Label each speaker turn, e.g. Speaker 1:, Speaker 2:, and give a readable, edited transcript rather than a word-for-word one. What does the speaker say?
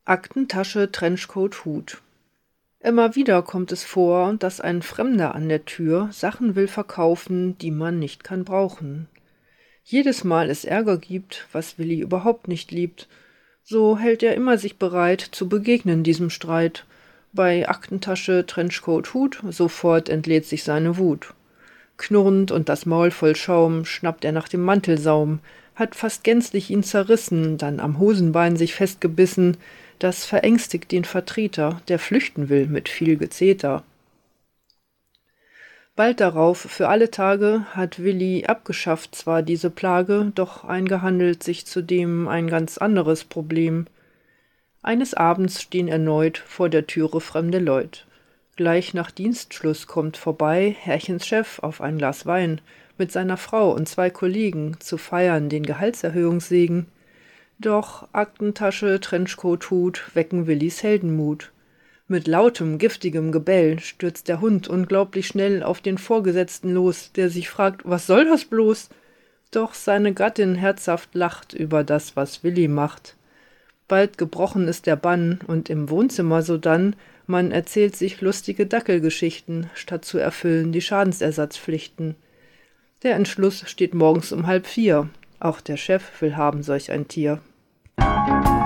Speaker 1: Aktentasche, Trenchcoat, Hut. Immer wieder kommt es vor, dass ein Fremder an der Tür Sachen will verkaufen, die man nicht kann brauchen. Jedes Mal es Ärger gibt, was Willi überhaupt nicht liebt, so hält er immer sich bereit, zu begegnen diesem Streit. Bei Aktentasche, Trenchcoat, Hut sofort entlädt sich seine Wut. Knurrend und das Maul voll Schaum schnappt er nach dem Mantelsaum, hat fast gänzlich ihn zerrissen, dann am Hosenbein sich festgebissen. Das verängstigt den Vertreter, der flüchten will mit viel Gezeter. Bald darauf, für alle Tage, hat Willi abgeschafft zwar diese Plage, doch eingehandelt sich zudem ein ganz anderes Problem. Eines Abends stehen erneut vor der Türe fremde Leut. Gleich nach Dienstschluss kommt vorbei Herrchens Chef auf ein Glas Wein mit seiner Frau und 2 Kollegen zu feiern den Gehaltserhöhungssegen. Doch Aktentasche, Trenchcoat, Hut wecken Willis Heldenmut. Mit lautem, giftigem Gebell stürzt der Hund unglaublich schnell auf den Vorgesetzten los, der sich fragt, was soll das bloß? Doch seine Gattin herzhaft lacht über das, was Willi macht. Bald gebrochen ist der Bann und im Wohnzimmer sodann, man erzählt sich lustige Dackelgeschichten, statt zu erfüllen die Schadensersatzpflichten. Der Entschluss steht morgens um 3:30. Auch der Chef will haben solch ein Tier.